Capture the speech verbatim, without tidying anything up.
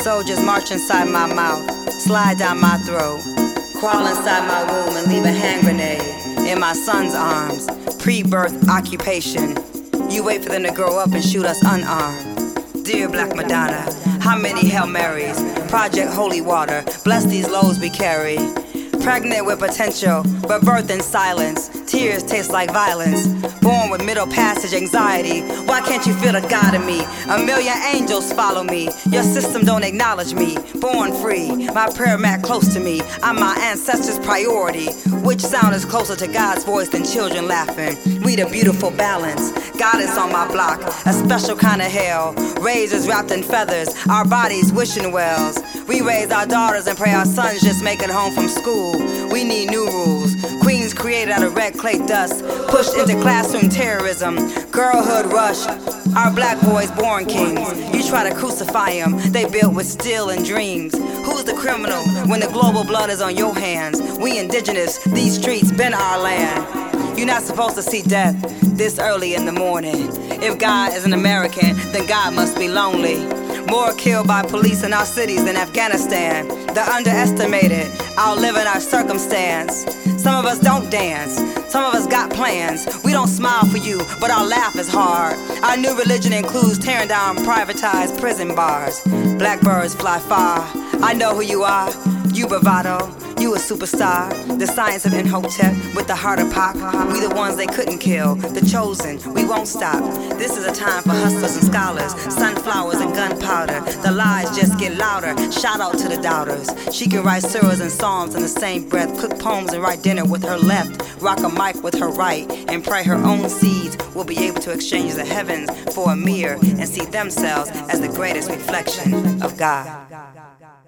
Soldiers march inside my mouth, slide down my throat, crawl inside my womb and leave a hand grenade in my son's arms. Pre-birth occupation. You wait for them to grow up and shoot us unarmed. Dear Black Madonna, how many Hail Marys? Project Holy Water, bless these loads we carry. Pregnant with potential, but birth in silence. Tears taste like violence. Born with middle passage anxiety. Why can't you feel the God in me? A million angels follow me. Your system don't acknowledge me. Born free, my prayer mat close to me. I'm my ancestors' priority. Which sound is closer to God's voice than children laughing? We the beautiful balance. God is on my block, a special kind of hell. Razors wrapped in feathers, our bodies wishing wells. We raise our daughters and pray our sons just make it home from school. We need new rules. Queens created out of red clay dust, pushed into classroom terrorism. Girlhood rush. Our black boys born kings. You try to crucify them, they built with steel and dreams. Who's the criminal when the global blood is on your hands? We indigenous, these streets been our land. You're not supposed to see death this early in the morning. If God is an American, then God must be lonely. More killed by police in our cities than Afghanistan. The underestimated, outliving our circumstance. Some of us don't dance, some of us got plans. We don't smile for you, but our laugh is hard. Our new religion includes tearing down privatized prison bars. Blackbirds fly far, I know who you are. You bravado, you a superstar. The science of Imhotep with the heart of Pac. We the ones they couldn't kill, the chosen, we won't stop. This is a time for hustlers and scholars, sunflowers and gunpowder. The lies just get louder, shout out to the doubters. She can write surahs and psalms in the same breath, cook poems and write dinner with her left, rock a mic with her right, and pray her own seeds will be able to exchange the heavens for a mirror and see themselves as the greatest reflection of God.